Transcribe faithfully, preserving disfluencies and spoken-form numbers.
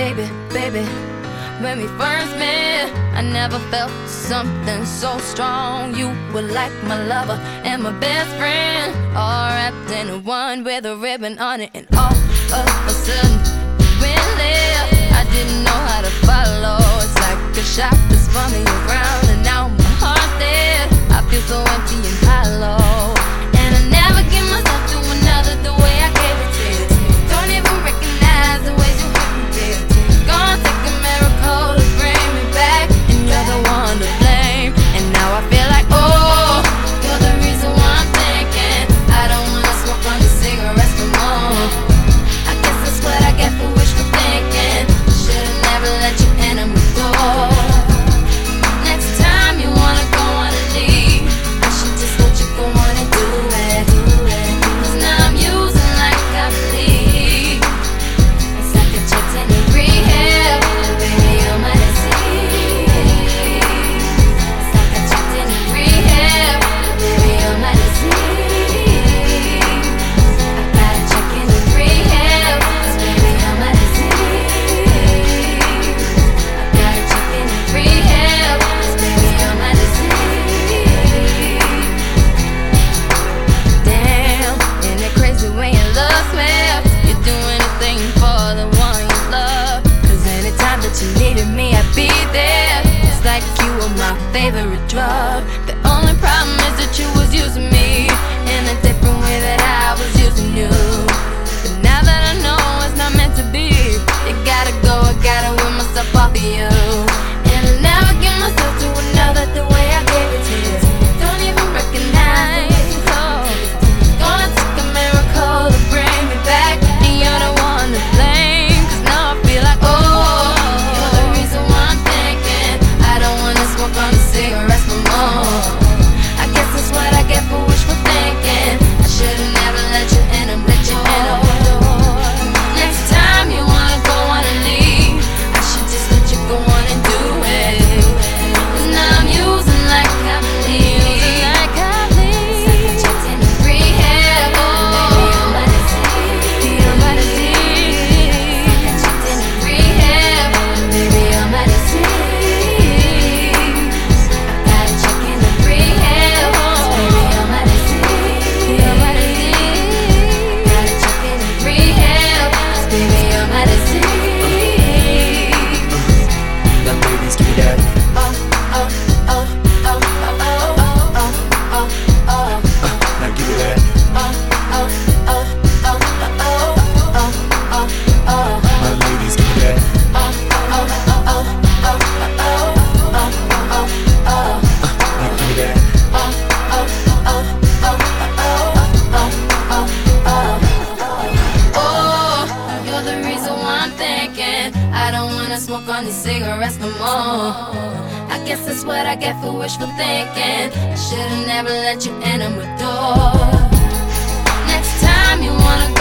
baby, baby. When we first met, I never felt something so strong. You were like my lover and my best friend, all wrapped in one with a ribbon on it. And all of a sudden, you went left. I didn't know how to follow. It's like a shot that's spun me around, and now my heart's dead. I feel so empty and hollow, and I never give myself to another the way I gave it to you. Don't even recognize the ways you hurt me, baby. Gonna take a miracle to bring me back, and you're the one to blame. And now I feel like, oh, you're the reason why I'm thinking I don't wanna smoke on the cigarettes no more. I guess that's what I get for wishful thinking. Should've never let you in on my door. Next time you wanna go on a leave, I should just let you go on and do it. Cause now I'm using like I believe. It's like a chick in a rehab, baby, you're my disease. It's like a chick in a rehab, baby, you're my disease. I got a chick in a rehab, baby, you're my disease. I got a chick in a rehab, baby, you're my disease. Damn, isn't it crazy when your love smells? You do anything for the one you love. Cause anytime that you needed me, I'd be there. It's like you were my favorite drug. The only problem is that you was using me in a different way that I was using you. But now that I know it's not meant to be, you gotta go, I gotta win myself off of you. And I never give myself to another the way I gave it to you. Don't even recognize. Oh, gonna take a miracle to bring me back, and you're the one to blame. Cause now I feel like, oh, you're the reason why I'm thinking I don't wanna smoke on the cigarettes no more. I guess that's what I get for wishful thinking. I should've never let you in and let you in on my door. Next time you wanna go on and leave, I should just let you go on and do it. Cause now I'm using like I believe. Like I believe. It's like a chick in a rehab, baby, you're my disease. You're my disease. It's like a chick in a rehab, baby, you're my disease. I got a chick in a rehab, baby, you're my disease. You're my disease. Got a chick in a rehab, baby, you're my disease. Now ladies, give me that. Oh, oh, oh, oh, oh, oh, oh, oh, oh, oh. Now give me that. Oh, oh, oh, oh, oh, oh, oh, oh, oh. Now ladies, give me that. Oh, oh, oh, oh, oh, oh, oh, oh, oh, oh. Now give me that. Oh, oh, oh, oh, oh, oh, oh, oh. Oh, you're the reason why I'm thinking I don't wanna smoke on these cigarettes no more. I guess that's what I get for wishful thinking. I should've never let you in on my door. Next time you wanna